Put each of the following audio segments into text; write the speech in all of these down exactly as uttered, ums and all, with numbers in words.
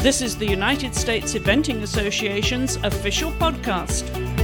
This is the United States Eventing Association's official podcast.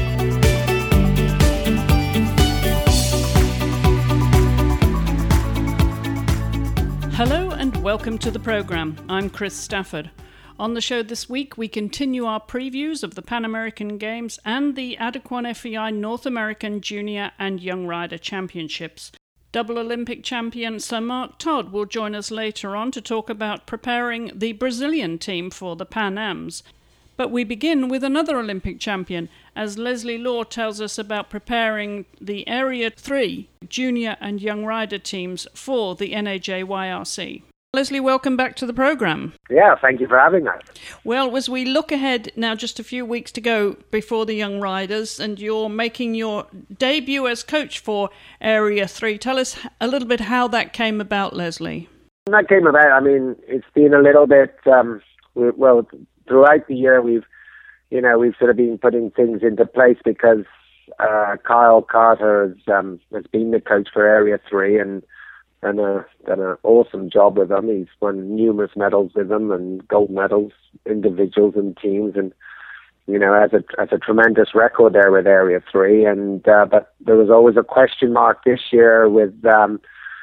Hello and welcome to the program. I'm Chris Stafford. On the show this week, we continue our previews of the Pan American Games and the Adequan F E I North American Junior and Young Rider Championships. Double Olympic champion Sir Mark Todd will join us later on to talk about preparing the Brazilian team for the Pan Ams. But we begin with another Olympic champion, as Leslie Law tells us about preparing the Area three Junior and Young Rider teams for the N A J Y R C. Leslie, welcome back to the programme. Yeah, thank you for having us. Well, as we look ahead now, just a few weeks to go before the Young Riders, and you're making your debut as coach for Area three. Tell us a little bit how that came about, Leslie. That came about, I mean, it's been a little bit, um, well, throughout the year we've, you know, we've sort of been putting things into place because uh, Kyle Carter has, um, has been the coach for Area three and and uh, done an awesome job with them. He's won numerous medals with them and gold medals, individuals and teams, and you know, has a has a tremendous record there with Area Three. And uh, but there was always a question mark this year with um,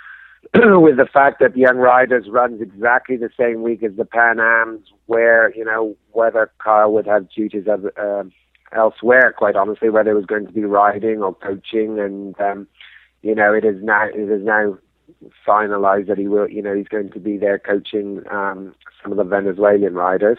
with the fact that Young Riders runs exactly the same week as the Pan Ams, where you know whether Kyle would have duties of, uh, elsewhere. Quite honestly, whether it was going to be riding or coaching, and um, you know, it is now it is now. finalized that he will, you know, he's going to be there coaching um, some of the Venezuelan riders.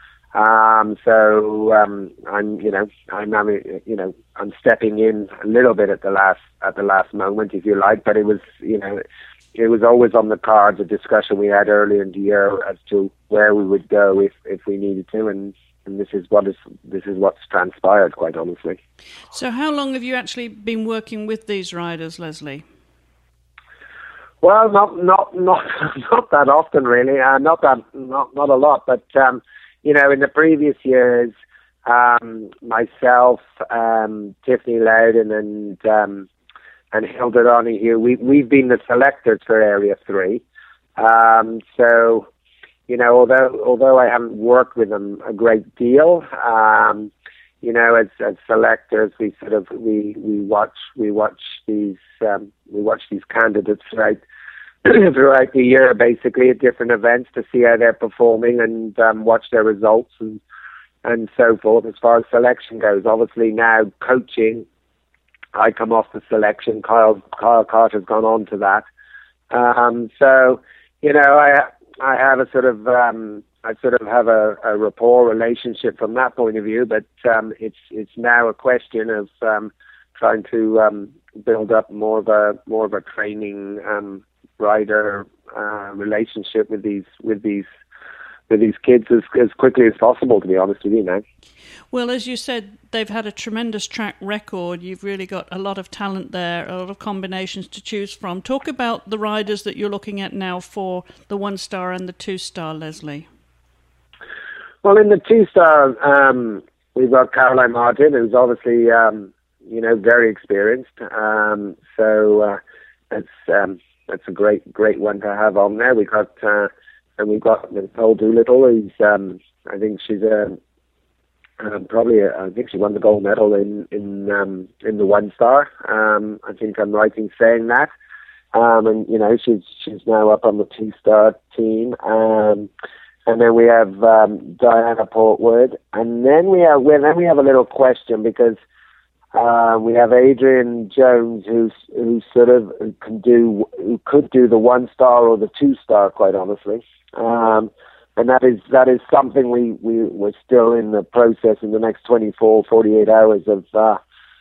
Um, so um, I'm, you know, I'm, having, you know, I'm stepping in a little bit at the last at the last moment, if you like. But it was, you know, it was always on the cards, a discussion we had earlier in the year as to where we would go if if we needed to, and. And this is what is this is what's transpired, quite honestly. So, how long have you actually been working with these riders, Leslie? Well, not not not not that often, really. Uh, not that not not a lot, but um, you know, in the previous years, um, myself, um, Tiffany Loudon, and um, and Hilda Donahue, we we've been the selectors for Area Three. Um, so, you know, although although I haven't worked with them a great deal, um, you know, as as selectors, we sort of we we watch we watch these um, we watch these candidates throughout throughout the year, basically at different events to see how they're performing and um, watch their results and and so forth. As far as selection goes, obviously now coaching, I come off the selection. Kyle Kyle Carter's gone on to that. Um, so you know, I I have a sort of um, I sort of have a, a rapport relationship from that point of view, but um, it's it's now a question of um, trying to um, build up more of a more of a training um, rider uh, relationship with these with these with these kids as as quickly as possible. To be honest with you, now. Well, as you said, they've had a tremendous track record. You've really got a lot of talent there, a lot of combinations to choose from. Talk about the riders that you're looking at now for the one star and the two star, Leslie. Well, in the two-star, um, we've got Caroline Martin, who's obviously, um, you know, very experienced. Um, so uh, that's um, that's a great great one to have on there. We got uh, and we've got Nicole Doolittle, who's um, I think she's a uh, probably a, I think she won the gold medal in in um, in the one-star. Um, I think I'm right in saying that. Um, and you know, she's she's now up on the two-star team. Um, And then we have um, Diana Portwood, and then we have well, then we have a little question because uh, we have Adrian Jones, who's who sort of can do who could do the one star or the two star, quite honestly, um, and that is that is something we we we're still in the process in the next twenty-four, forty-eight hours of uh,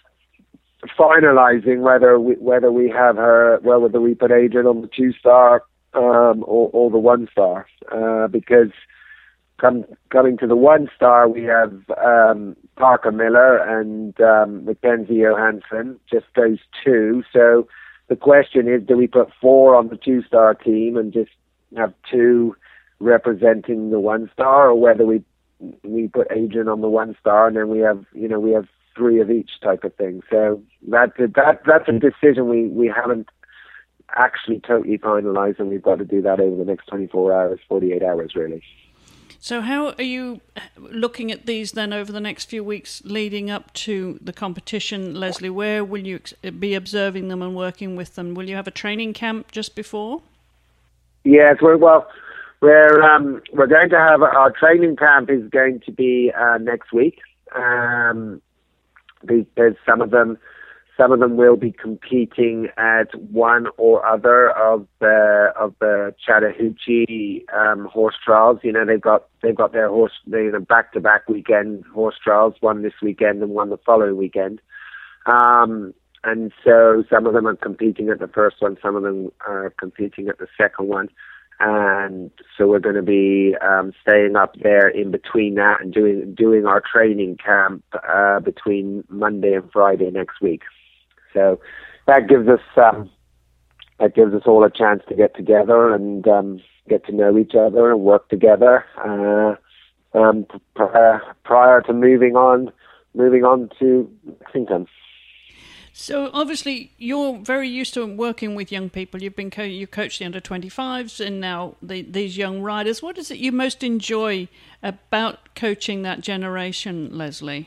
finalizing whether we whether we have her well whether we put Adrian on the two star. Um, or, or the one star, uh, because come, coming to the one star, we have um, Parker Miller and um, Mackenzie Johansson, just those two. So the question is, do we put four on the two star team and just have two representing the one star, or whether we we put Adrian on the one star and then we have you know we have three of each type of thing. So that that that's a decision we we haven't actually totally finalised, and we've got to do that over the next twenty-four hours, forty-eight hours, really. So how are you looking at these then over the next few weeks leading up to the competition, Leslie? Where will you be observing them and working with them? Will you have a training camp just before? Yes, we're, well, we're um, we're going to have our training camp is going to be uh, next week. Um, there's some of them. Some of them will be competing at one or other of the of the Chattahoochee um, horse trials. You know, they've got they've got their horse they the back to back weekend horse trials, one this weekend and one the following weekend. Um, and so some of them are competing at the first one, some of them are competing at the second one. And so we're going to be um, staying up there in between that and doing doing our training camp uh, between Monday and Friday next week. So that gives us um, that gives us all a chance to get together and um, get to know each other and work together uh, um, prior, prior to moving on moving on to Lexington. So obviously you're very used to working with young people. You've been co- you coached the under twenty-fives and now the, these young riders. What is it you most enjoy about coaching that generation, Leslie?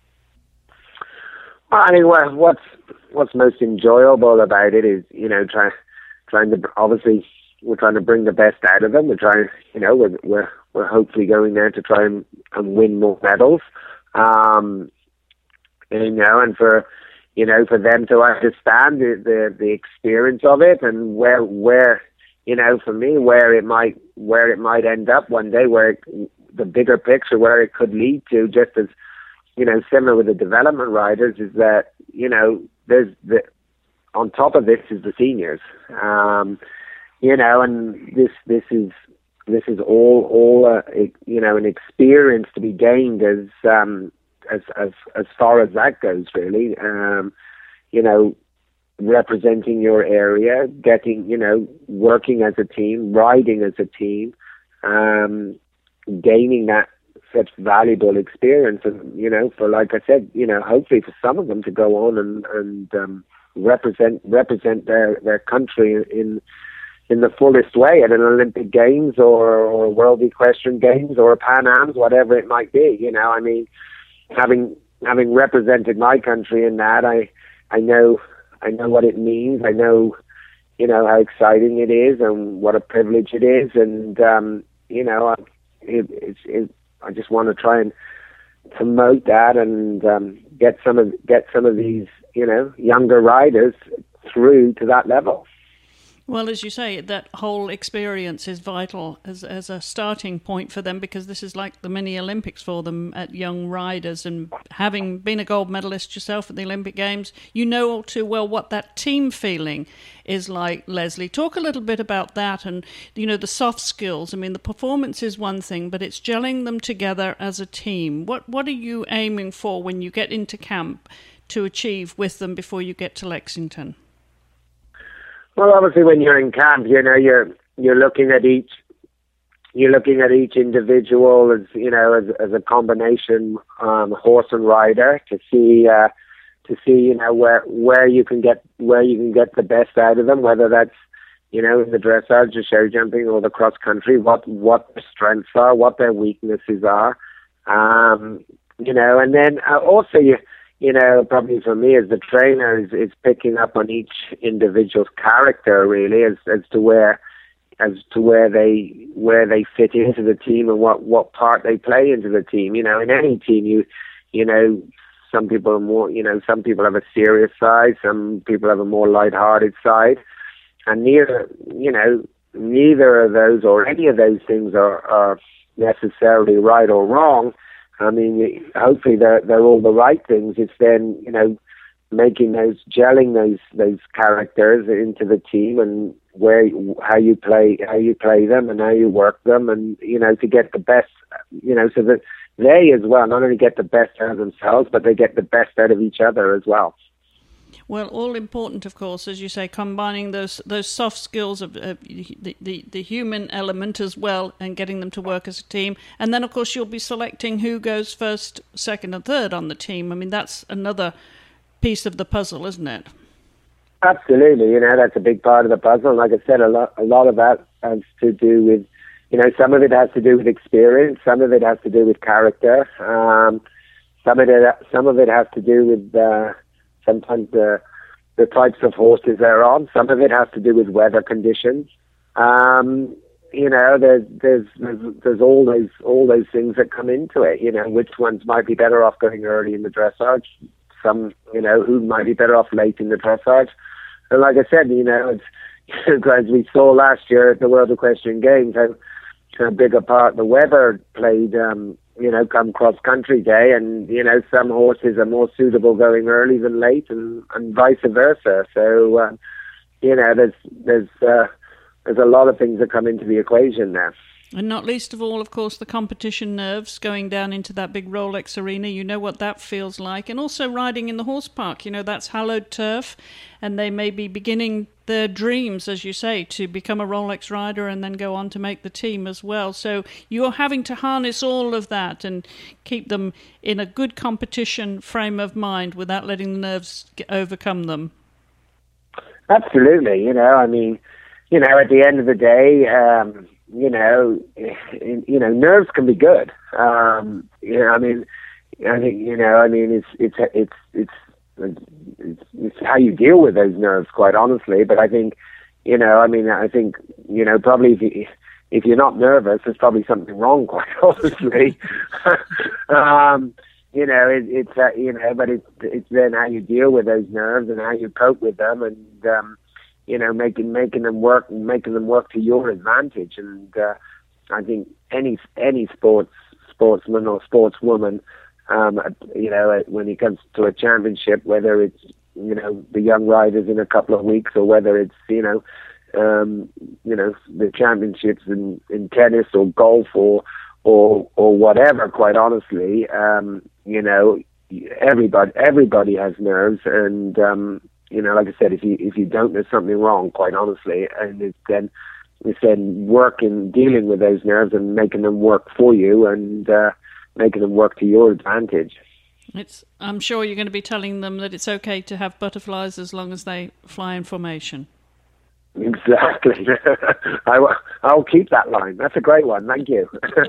Well, I mean, what's what's most enjoyable about it is, you know, trying trying to obviously we're trying to bring the best out of them. We're trying, you know, we're we're, we're hopefully going there to try and, and win more medals. Um, and, you know, and for you know for them to understand the, the the experience of it and where where you know for me where it might where it might end up one day, where it, the bigger picture where it could lead to, just as you know, similar with the development riders, is that, you know, there's the, on top of this is the seniors, um, you know, and this, this is, this is all, all, uh, you know, an experience to be gained as, um, as, as, as far as that goes, really, um, you know, representing your area, getting, you know, working as a team, riding as a team, um, gaining that, such valuable experience, and you know, for like I said, you know, hopefully for some of them to go on and and um, represent represent their their country in in the fullest way at an Olympic Games or or World Equestrian Games or Pan Ams, whatever it might be. You know, I mean, having having represented my country in that, I I know I know what it means. I know, you know, how exciting it is and what a privilege it is, and um, you know, it, it's it. I just want to try and promote that and um, get some of get some of these, you know, younger riders through to that level. Well, as you say, that whole experience is vital as as a starting point for them, because this is like the mini Olympics for them at young riders. And having been a gold medalist yourself at the Olympic Games, you know all too well what that team feeling is like, Leslie. Talk a little bit about that and, you know, the soft skills. I mean, the performance is one thing, but it's gelling them together as a team. What what are you aiming for when you get into camp to achieve with them before you get to Lexington? Well, obviously, when you're in camp, you know, you're you're looking at each you're looking at each individual as you know as as a combination um, horse and rider to see uh, to see you know where where you can get where you can get the best out of them, whether that's you know in the dressage, the show jumping, or the cross country. What what their strengths are, what their weaknesses are, um, you know, and then uh, also you. You know, probably for me as the trainer is, is picking up on each individual's character really as, as to where as to where they where they fit into the team and what, what part they play into the team. You know, in any team you you know, some people are more you know, some people have a serious side, some people have a more lighthearted side. And neither you know, neither of those or any of those things are, are necessarily right or wrong. I mean, hopefully they're they're all the right things. It's then you know making those gelling those those characters into the team and where how you play how you play them and how you work them, and you know to get the best you know so that they as well not only get the best out of themselves but they get the best out of each other as well. Well, all important, of course, as you say, combining those those soft skills of uh, the, the the human element as well, and getting them to work as a team. And then, of course, you'll be selecting who goes first, second, and third on the team. I mean, that's another piece of the puzzle, isn't it? Absolutely, you know, that's a big part of the puzzle. And like I said, a lot a lot of that has to do with you know, some of it has to do with experience, some of it has to do with character, um, some of it some of it has to do with uh, sometimes the the types of horses they're on. Some of it has to do with weather conditions. Um, you know, there's there's there's there's all those all those things that come into it. You know, which ones might be better off going early in the dressage. Some, you know, who might be better off late in the dressage. And like I said, you know, it's as we saw last year at the World Equestrian Games, how, how big a part the weather played, um, you know, come cross-country day. And, you know, some horses are more suitable going early than late and, and vice versa. So, uh, you know, there's there's uh, there's a lot of things that come into the equation there. And not least of all, of course, the competition nerves going down into that big Rolex arena. You know what that feels like. And also riding in the horse park. You know, that's hallowed turf. And they may be beginning their dreams, as you say, to become a Rolex rider and then go on to make the team as well. So you're having to harness all of that and keep them in a good competition frame of mind without letting the nerves get, overcome them. Absolutely. You know, I mean, you know, at the end of the day, um, you know, you know, nerves can be good. Um, you know, I mean, I think, you know, I mean, it's, it's, it's, it's, it's, it's how you deal with those nerves, quite honestly. But I think, you know, I mean, I think, you know, probably if you, if you're not nervous, there's probably something wrong, quite honestly. um, you know, it, it's, uh, you know, but it's, it's then how you deal with those nerves and how you cope with them, and, um, you know, making making them work, making them work to your advantage. And uh, I think any any sports sportsman or sportswoman, um, you know, when it comes to a championship, whether it's, you know, the young riders in a couple of weeks, or whether it's, you know, um, you know, the championships in, in tennis or golf or or or whatever. Quite honestly, um, you know, everybody everybody has nerves, and um, you know, like I said, if you if you don't, there's something wrong, quite honestly. And it's then it's then working, dealing with those nerves and making them work for you, and uh, making them work to your advantage. It's. I'm sure you're going to be telling them that it's okay to have butterflies as long as they fly in formation. Exactly. I, I'll keep that line. That's a great one. Thank you.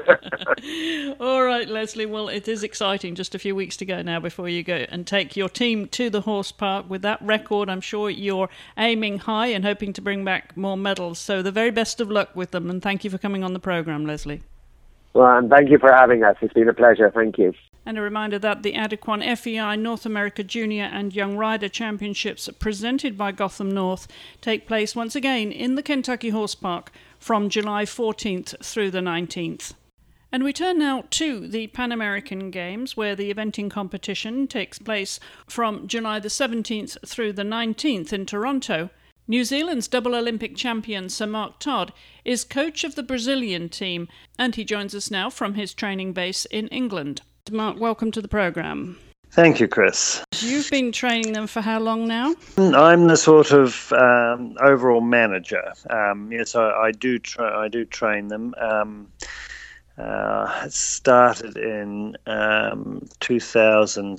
All right, Leslie. Well, it is exciting. Just a few weeks to go now before you go and take your team to the horse park. With that record, I'm sure you're aiming high and hoping to bring back more medals. So the very best of luck with them. And thank you for coming on the programme, Leslie. Well, and thank you for having us. It's been a pleasure. Thank you. And a reminder that the Adequan F E I North America Junior and Young Rider Championships presented by Gotham North take place once again in the Kentucky Horse Park from July fourteenth through the nineteenth. And we turn now to the Pan American Games, where the eventing competition takes place from July the seventeenth through the nineteenth in Toronto. New Zealand's double Olympic champion Sir Mark Todd is coach of the Brazilian team, and he joins us now from his training base in England. Mark, welcome to the programme. Thank you, Chris. You've been training them for how long now? I'm the sort of um, overall manager. Um, yes, I, I do. Tra- I do train them. Um, uh, it started in um, two thousand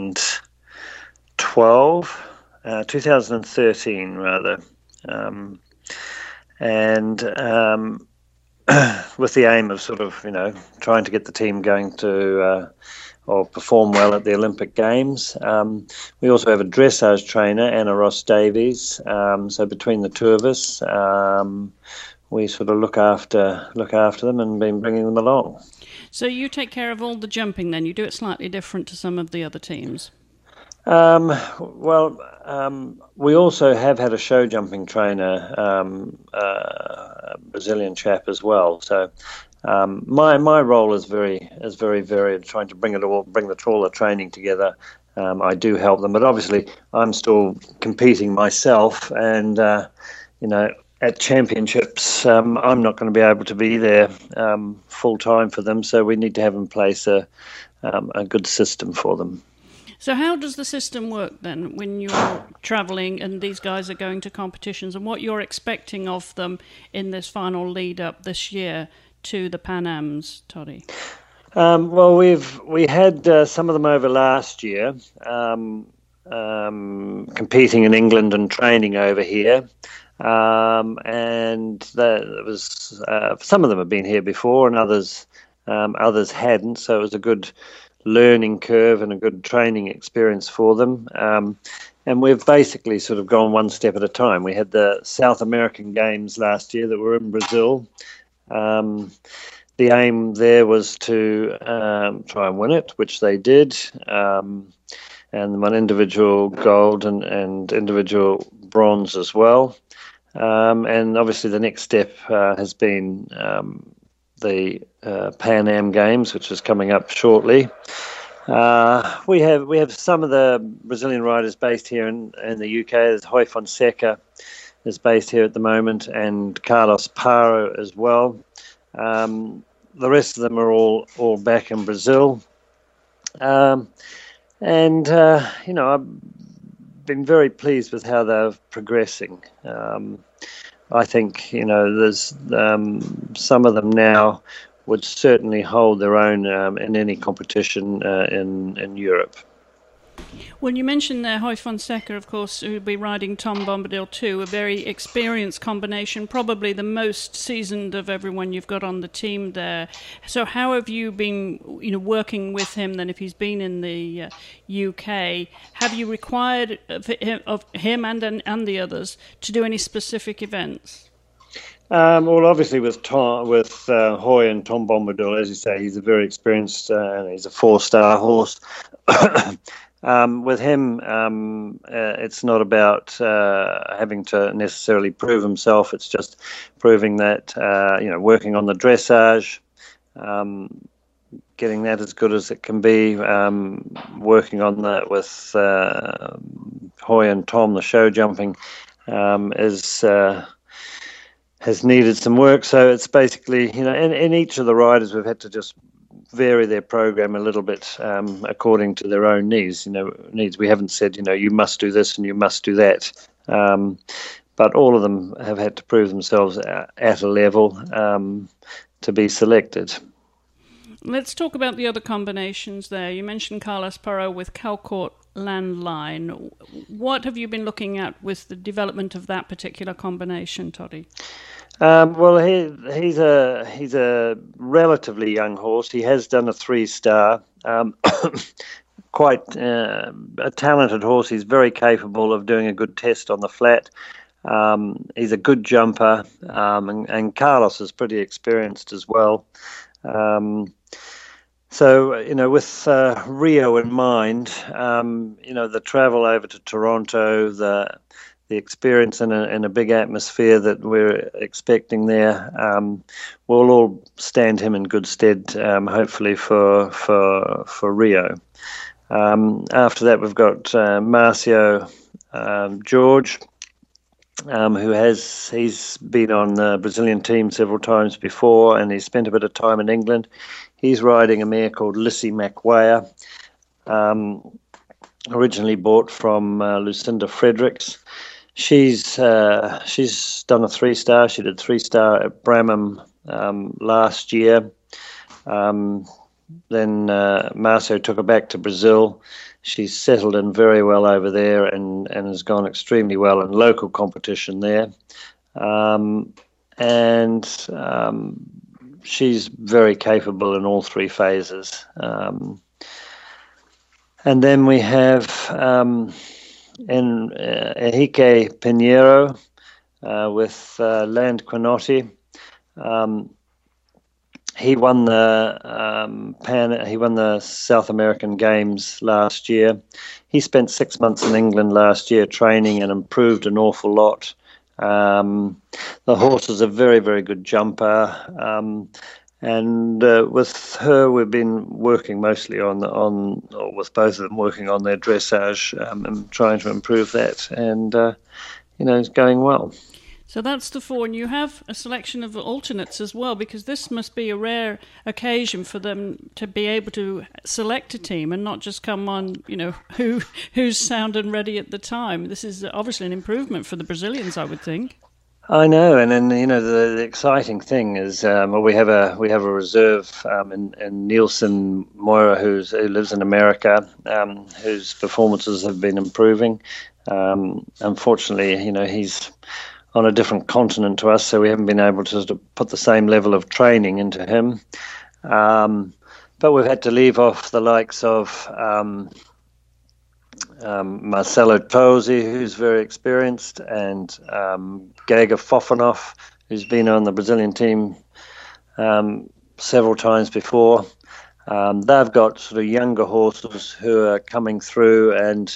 twelve, uh, two thousand thirteen rather, um, and. Um, with the aim of sort of, you know, trying to get the team going to uh, or perform well at the Olympic Games. Um, we also have a dressage trainer, Anna Ross Davies. Um, so between the two of us, um, we sort of look after look after them and been bringing them along. So you take care of all the jumping then? You do it slightly different to some of the other teams? Um, well, um, we also have had a show jumping trainer, um, uh, a Brazilian chap as well. So um, my my role is very is very varied, trying to bring it all, bring the all the training together. Um, I do help them, but obviously I'm still competing myself, and uh, you know, at championships, um, I'm not going to be able to be there um, full time for them. So we need to have in place a um, a good system for them. So how does the system work then when you're travelling and these guys are going to competitions, and what you're expecting of them in this final lead up this year to the Pan Ams, Toddy? Um, well, we've we had uh, some of them over last year, um, um, competing in England and training over here. Um, and there was uh, some of them have been here before, and others um, others hadn't. So it was a good learning curve and a good training experience for them. Um, and we've basically sort of gone one step at a time. We had the South American Games last year that were in Brazil. Um, the aim there was to um, try and win it, which they did. Um, and one individual gold and, and individual bronze as well. Um, and obviously the next step uh, has been um, the uh, Pan Am Games, which is coming up shortly. Uh, we have we have some of the Brazilian riders based here in, in the U K. There's Rui Fonseca is based here at the moment, and Carlos Paro as well. Um, the rest of them are all, all back in Brazil. Um, and, uh, you know, I've been very pleased with how they're progressing. Um, I think, you know, there's um, some of them now would certainly hold their own um, in any competition uh, in, in Europe. Well, you mentioned there Rui Fonseca, of course, who will be riding Tom Bombadil too, a very experienced combination, probably the most seasoned of everyone you've got on the team there. So how have you been, you know, working with him then, if he's been in the uh, U K? Have you required of him, of him and, and the others to do any specific events? Um, well, obviously with Tom, with uh, Rui and Tom Bombadil, as you say, he's a very experienced uh, and he's a four-star horse. Um, with him, um, uh, it's not about uh, having to necessarily prove himself. It's just proving that, uh, you know, working on the dressage, um, getting that as good as it can be, um, working on that with uh, Rui and Tom, the show jumping, um, is uh, has needed some work. So it's basically, you know, in, in each of the riders, we've had to just vary their program a little bit um, according to their own needs. You know, needs. We haven't said, you know, you must do this and you must do that. Um, but all of them have had to prove themselves at a level um, to be selected. Let's talk about the other combinations there. You mentioned Carlos Paro with Calcourt Landline. What have you been looking at with the development of that particular combination, Toddy? Um, well, he, he's a he's a relatively young horse. He has done a three-star, um, quite uh, a talented horse. He's very capable of doing a good test on the flat. Um, he's a good jumper, um, and, and Carlos is pretty experienced as well. Um, so, you know, with uh, Rio in mind, um, you know, the travel over to Toronto, the the experience in a, in a big atmosphere that we're expecting there, um, will all stand him in good stead, um, hopefully for for for Rio. Um, after that, we've got uh, Marcio um, George, um, who has he's been on the Brazilian team several times before, and he's spent a bit of time in England. He's riding a mare called Lissy Macwaya, um, originally bought from uh, Lucinda Fredericks. She's uh, she's done a three-star. She did three-star at Bramham um, last year. Um, then uh, Marcio took her back to Brazil. She's settled in very well over there and, and has gone extremely well in local competition there. Um, and um, she's very capable in all three phases. Um, and then we have... Um, in uh, Enrique Pinheiro uh, with uh, Land Quinotti. Um, he won the um, Pan. He won the South American Games last year. He spent six months in England last year training and improved an awful lot. Um, the horse is a very, very good jumper. Um, And uh, with her, we've been working mostly on, on or with both of them, working on their dressage um, and trying to improve that. And, uh, you know, it's going well. So that's the four. And you have a selection of alternates as well, because this must be a rare occasion for them to be able to select a team and not just come on, you know, who who's sound and ready at the time. This is obviously an improvement for the Brazilians, I would think. I know, and then you know the, the exciting thing is, um, well, we have a we have a reserve um, in, in Nielsen Moira, who's, who lives in America, um, whose performances have been improving. Um, unfortunately, you know he's on a different continent to us, so we haven't been able to sort of put the same level of training into him. Um, but we've had to leave off the likes of um, um, Marcelo Tosi, who's very experienced, and um, Gregor Fofanov, who's been on the Brazilian team um, several times before. Um, they've got sort of younger horses who are coming through and,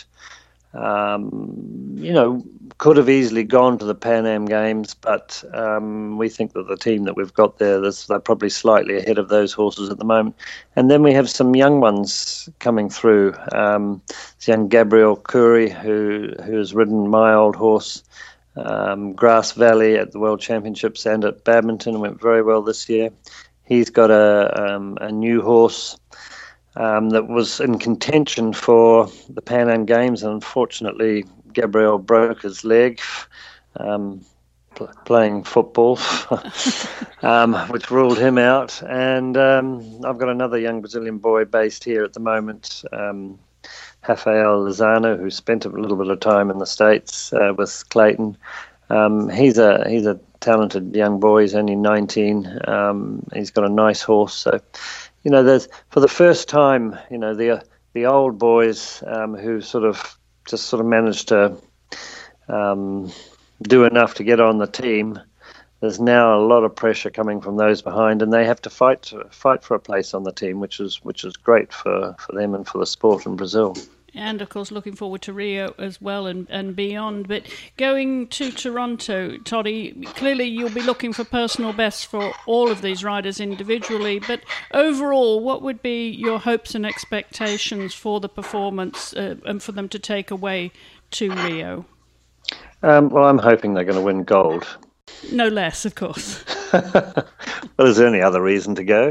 um, you know, could have easily gone to the Pan Am Games, but um, we think that the team that we've got there, they're probably slightly ahead of those horses at the moment. And then we have some young ones coming through. Um, this young Gabriel Curie, who who has ridden my old horse, um, Grass Valley, at the World Championships and at Badminton, went very well this year. He's got a um, a new horse um, that was in contention for the Pan Am Games, and unfortunately Gabriel broke his leg um, pl- playing football, um, which ruled him out. And um, I've got another young Brazilian boy based here at the moment, um, Rafael Lozano, who spent a little bit of time in the States uh, with Clayton. Um, he's a he's a talented young boy. He's only nineteen. Um, he's got a nice horse. So, you know, there's for the first time, you know, the the old boys um, who sort of just sort of managed to um, do enough to get on the team. There's now a lot of pressure coming from those behind, and they have to fight to fight for a place on the team, which is which is great for, for them and for the sport in Brazil. And, of course, looking forward to Rio as well and, and beyond. But going to Toronto, Toddy, clearly you'll be looking for personal bests for all of these riders individually. But overall, what would be your hopes and expectations for the performance uh, and for them to take away to Rio? Um, well, I'm hoping they're going to win gold. No less, of course. Well, is there any other reason to go?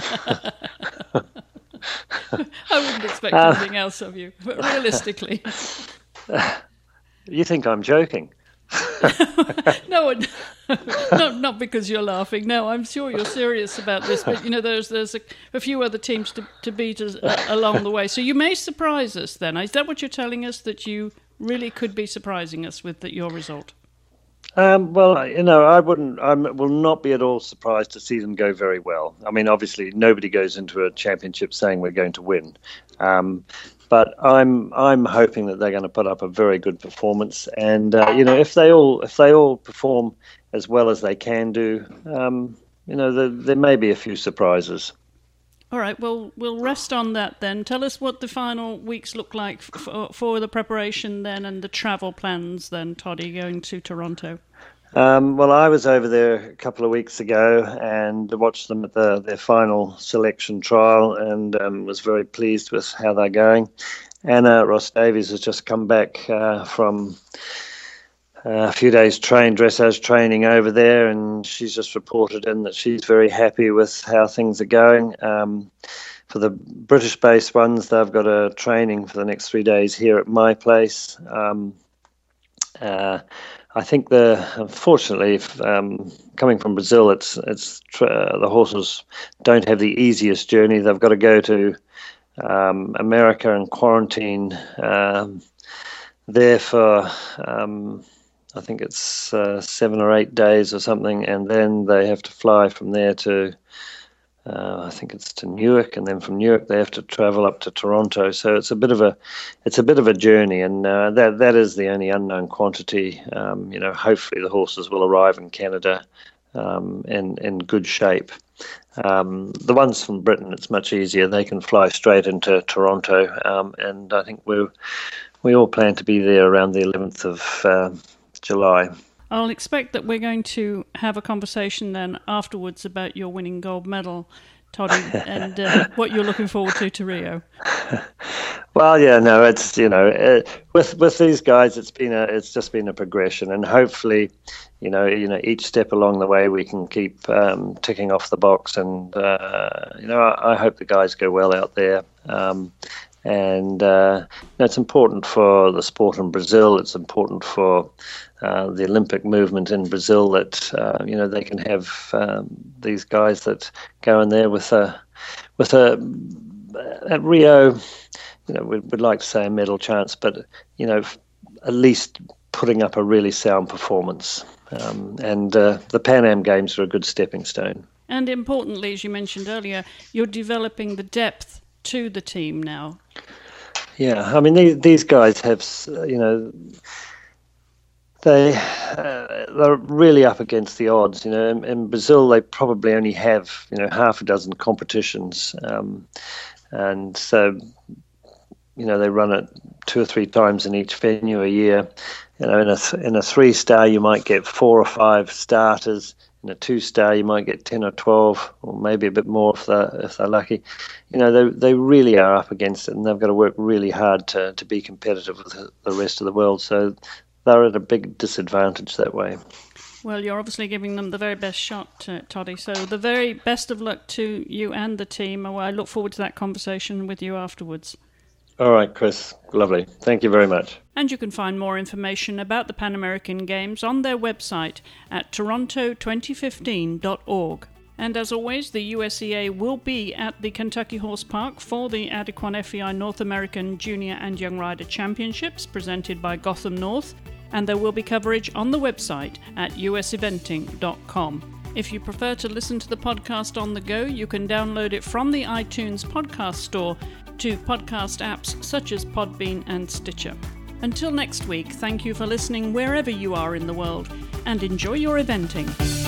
I wouldn't expect uh, anything else of you, but realistically. You think I'm joking? No, not, not because you're laughing. No, I'm sure you're serious about this. But, you know, there's there's a, a few other teams to, to beat us uh, along the way. So you may surprise us then. Is that what you're telling us, that you really could be surprising us with the, your result? Um, well, you know, I wouldn't, I will not be at all surprised to see them go very well. I mean, obviously, nobody goes into a championship saying we're going to win, um, but I'm I'm hoping that they're going to put up a very good performance. And uh, you know, if they all if they all perform as well as they can do, um, you know, there, there may be a few surprises. All right, well, we'll rest on that then. Tell us what the final weeks look like for, for the preparation then and the travel plans then, Toddy, going to Toronto. Um, well, I was over there a couple of weeks ago and watched them at the, their final selection trial and um, was very pleased with how they're going. Anna Ross Davies has just come back uh, from Uh, a few days train dressage training over there, and she's just reported in that she's very happy with how things are going. Um, for the British-based ones, they've got a training for the next three days here at my place. Um, uh, I think the unfortunately, um, coming from Brazil, it's it's uh, the horses don't have the easiest journey. They've got to go to um, America and quarantine um, there for. Um, I think it's uh, seven or eight days or something, and then they have to fly from there to, uh, I think it's to Newark, and then from Newark they have to travel up to Toronto. So it's a bit of a, it's a bit of a journey, and uh, that that is the only unknown quantity. Um, you know, hopefully the horses will arrive in Canada um, in in good shape. Um, the ones from Britain, it's much easier. They can fly straight into Toronto, um, and I think we we all plan to be there around the eleventh of Uh, July. I'll expect that we're going to have a conversation then afterwards about your winning gold medal, Toddy, and uh, what you're looking forward to to Rio. Well, yeah, no, it's, you know, uh, with with these guys, it's been a, it's just been a progression, and hopefully, you know, you know, each step along the way we can keep um, ticking off the box, and uh, you know, I, I hope the guys go well out there. Um, And uh, it's important for the sport in Brazil. It's important for uh, the Olympic movement in Brazil that uh, you know they can have um, these guys that go in there with a with a at Rio. You know, we'd, we'd like to say a medal chance, but you know, at least putting up a really sound performance. Um, and uh, the Pan Am Games are a good stepping stone. And importantly, as you mentioned earlier, you're developing the depth to the team now. Yeah, I mean, these, these guys have, you know, they, uh, they're really up against the odds. You know, in, in Brazil, they probably only have, you know, half a dozen competitions. Um, and so, you know, they run it two or three times in each venue a year. You know, in a, th- in a three-star, you might get four or five starters. In a two-star, you might get ten or twelve, or maybe a bit more if they're, if they're lucky. You know, they they really are up against it, and they've got to work really hard to, to be competitive with the, the rest of the world. So they're at a big disadvantage that way. Well, you're obviously giving them the very best shot, uh, Toddy. So the very best of luck to you and the team. I look forward to that conversation with you afterwards. All right, Chris. Lovely. Thank you very much. And you can find more information about the Pan American Games on their website at toronto twenty fifteen dot org. And as always, the U S E A will be at the Kentucky Horse Park for the Adequan F E I North American Junior and Young Rider Championships presented by Gotham North, and there will be coverage on the website at u s eventing dot com. If you prefer to listen to the podcast on the go, you can download it from the iTunes podcast store to podcast apps such as Podbean and Stitcher. Until next week, thank you for listening wherever you are in the world, and enjoy your eventing.